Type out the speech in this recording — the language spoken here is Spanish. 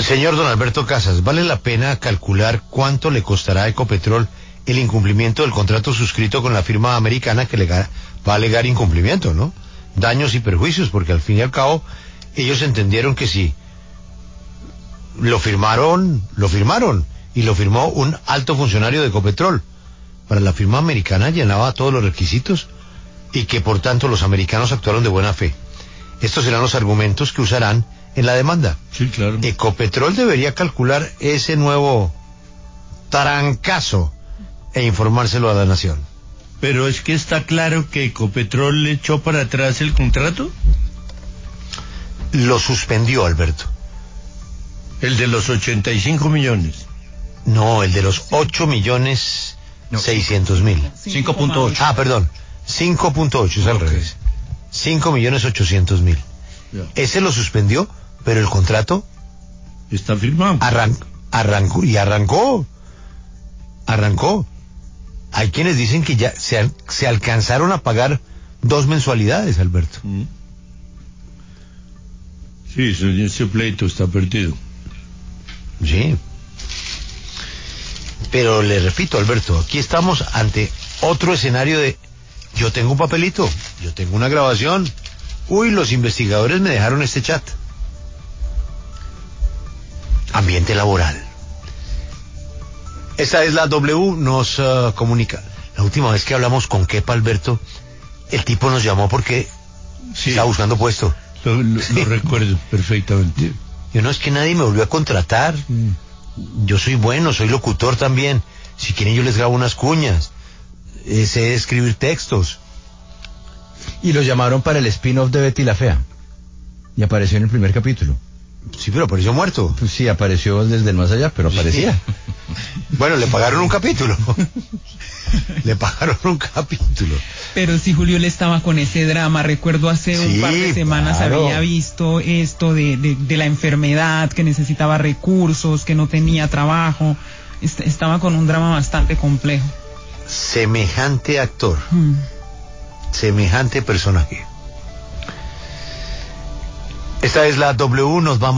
Señor don Alberto Casas, ¿vale la pena calcular cuánto le costará a Ecopetrol el incumplimiento del contrato suscrito con la firma americana que va a alegar incumplimiento, ¿no? Daños y perjuicios, porque al fin y al cabo ellos entendieron que si lo firmaron, y lo firmó un alto funcionario de Ecopetrol. Para la firma americana llenaba todos los requisitos y que por tanto los americanos actuaron de buena fe. Estos serán los argumentos que usarán en la demanda. Sí, claro. Ecopetrol debería calcular ese nuevo tarancazo e informárselo a la nación. Pero es que está claro que Ecopetrol le echó para atrás el contrato. Lo suspendió, Alberto. El de los 85 millones. No, el de los 8.600.000. 5.8. Ah, perdón. 5.8, es al revés. 5.800.000. Ese lo suspendió, pero el contrato está firmado. Arrancó. Hay quienes dicen que ya se alcanzaron a pagar 2 mensualidades, Alberto. Sí, ese pleito está perdido. Sí. Pero le repito, Alberto, aquí estamos ante otro escenario de yo tengo un papelito, yo tengo una grabación. Uy, los investigadores me dejaron este chat. Ambiente laboral. Esta es la W, nos comunica. La última vez que hablamos con Kepa, Alberto, el tipo nos llamó porque estaba buscando puesto. Lo recuerdo perfectamente. Yo no, es que nadie me volvió a contratar. Yo soy bueno, soy locutor también. Si quieren yo les grabo unas cuñas. Sé escribir textos. Y lo llamaron para el spin-off de Betty la Fea. Y apareció en el primer capítulo. Sí, pero apareció muerto. Pues sí, apareció desde el más allá, pero aparecía. Bueno, le pagaron un capítulo. Pero si Julio le estaba con ese drama, recuerdo hace un par de semanas había visto esto de la enfermedad, que necesitaba recursos, que no tenía trabajo. Estaba con un drama bastante complejo. Semejante actor. Semejante personaje. Esta es la W, nos vamos.